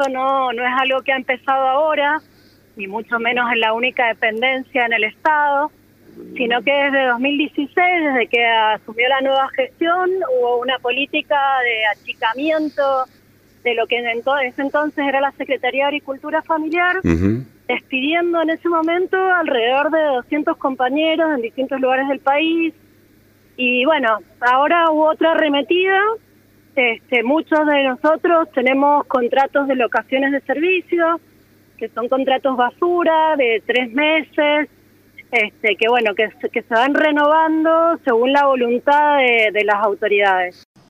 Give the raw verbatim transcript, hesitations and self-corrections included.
esto no, no es algo que ha empezado ahora, ni mucho menos en la única dependencia en el Estado, sino que desde dos mil dieciséis, desde que asumió la nueva gestión, hubo una política de achicamiento de lo que en ese entonces era la Secretaría de Agricultura Familiar, uh-huh. despidiendo en ese momento alrededor de doscientos compañeros en distintos lugares del país. Y bueno, ahora hubo otra arremetida. Este, muchos de nosotros tenemos contratos de locaciones de servicio, que son contratos basura de tres meses, este, que bueno, que, que se van renovando según la voluntad de, de las autoridades.